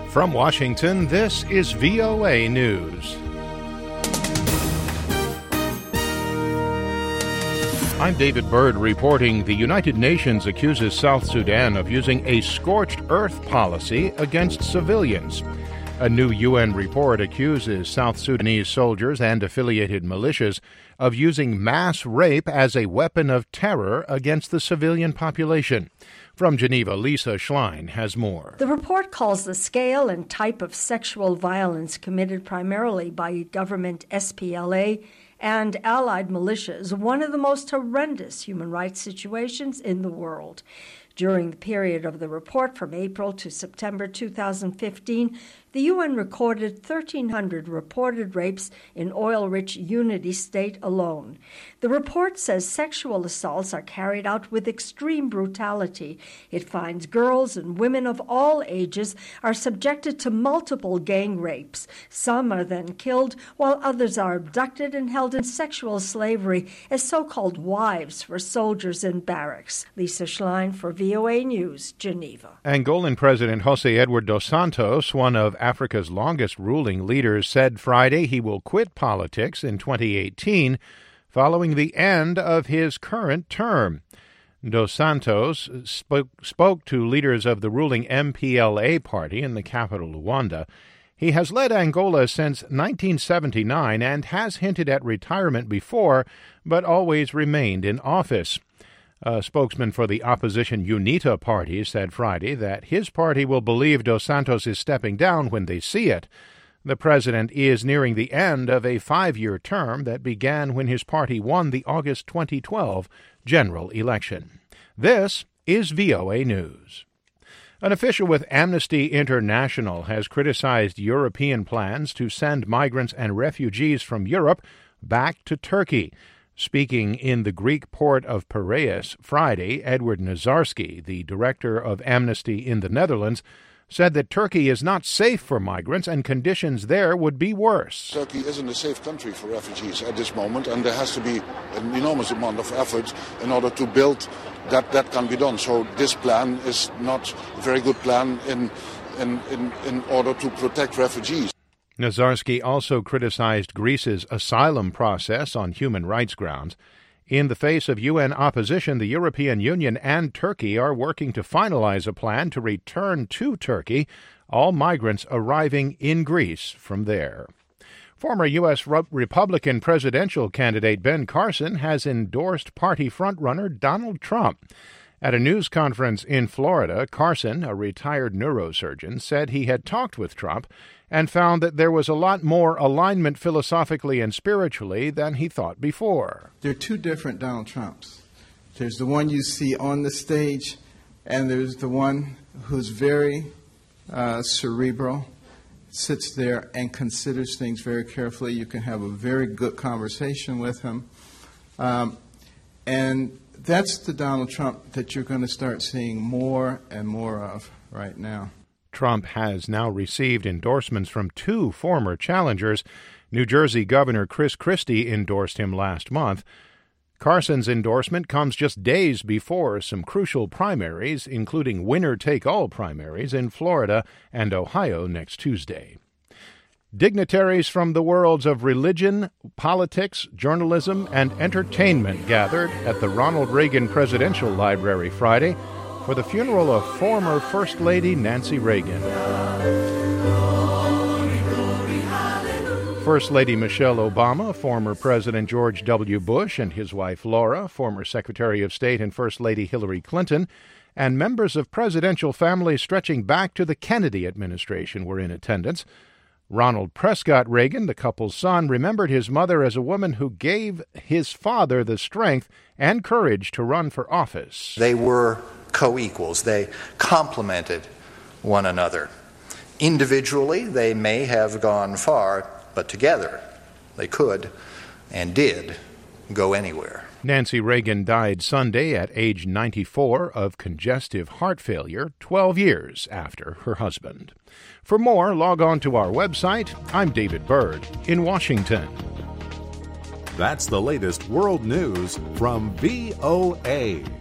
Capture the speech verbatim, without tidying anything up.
From Washington, this is V O A News. I'm David Byrd reporting the United Nations accuses South Sudan of using a scorched earth policy against civilians. A new U N report accuses South Sudanese soldiers and affiliated militias of using mass rape as a weapon of terror against the civilian population. From Geneva, Lisa Schlein has more. The report calls the scale and type of sexual violence committed primarily by government S P L A and allied militias one of the most horrendous human rights situations in the world. During the period of the report from April to September two thousand fifteen, the U N recorded thirteen hundred reported rapes in oil-rich Unity State alone. The report says sexual assaults are carried out with extreme brutality. It finds girls and women of all ages are subjected to multiple gang rapes. Some are then killed, while others are abducted and held in sexual slavery as so-called wives for soldiers in barracks. Lisa Schlein for V O A News, Geneva. Angolan President José Eduardo dos Santos, one of Africa's longest ruling leaders, said Friday he will quit politics in twenty eighteen following the end of his current term. Dos Santos spoke, spoke to leaders of the ruling M P L A party in the capital, Luanda. He has led Angola since nineteen seventy-nine and has hinted at retirement before, but always remained in office. A spokesman for the opposition UNITA party said Friday that his party will believe Dos Santos is stepping down when they see it. The president is nearing the end of a five-year term that began when his party won the August twenty twelve general election. This is V O A News. An official with Amnesty International has criticized European plans to send migrants and refugees from Europe back to Turkey. Speaking in the Greek port of Piraeus Friday, Edward Nazarski, the director of Amnesty in the Netherlands, said that Turkey is not safe for migrants and conditions there would be worse. Turkey isn't a safe country for refugees at this moment, and there has to be an enormous amount of effort in order to build that that can be done. So this plan is not a very good plan in, in, in, in order to protect refugees. Nazarski also criticized Greece's asylum process on human rights grounds. In the face of U N opposition, the European Union and Turkey are working to finalize a plan to return to Turkey all migrants arriving in Greece from there. Former U S Republican presidential candidate Ben Carson has endorsed party frontrunner Donald Trump. At a news conference in Florida, Carson, a retired neurosurgeon, said he had talked with Trump and found that there was a lot more alignment philosophically and spiritually than he thought before. There are two different Donald Trumps. There's the one you see on the stage, and there's the one who's very uh, cerebral, sits there and considers things very carefully. You can have a very good conversation with him. Um, and that's the Donald Trump that you're going to start seeing more and more of right now. Trump has now received endorsements from two former challengers. New Jersey Governor Chris Christie endorsed him last month. Carson's endorsement comes just days before some crucial primaries, including winner-take-all primaries in Florida and Ohio next Tuesday. Dignitaries from the worlds of religion, politics, journalism, and entertainment gathered at the Ronald Reagan Presidential Library Friday for the funeral of former First Lady Nancy Reagan. First Lady Michelle Obama, former President George W. Bush and his wife Laura, former Secretary of State and First Lady Hillary Clinton, and members of presidential families stretching back to the Kennedy administration were in attendance. Ronald Prescott Reagan, the couple's son, remembered his mother as a woman who gave his father the strength and courage to run for office. They were co-equals. They complemented one another. Individually, they may have gone far, but together they could and did go anywhere. Nancy Reagan died Sunday at age ninety-four of congestive heart failure, twelve years after her husband. For more, log on to our website. I'm David Byrd in Washington. That's the latest world news from V O A.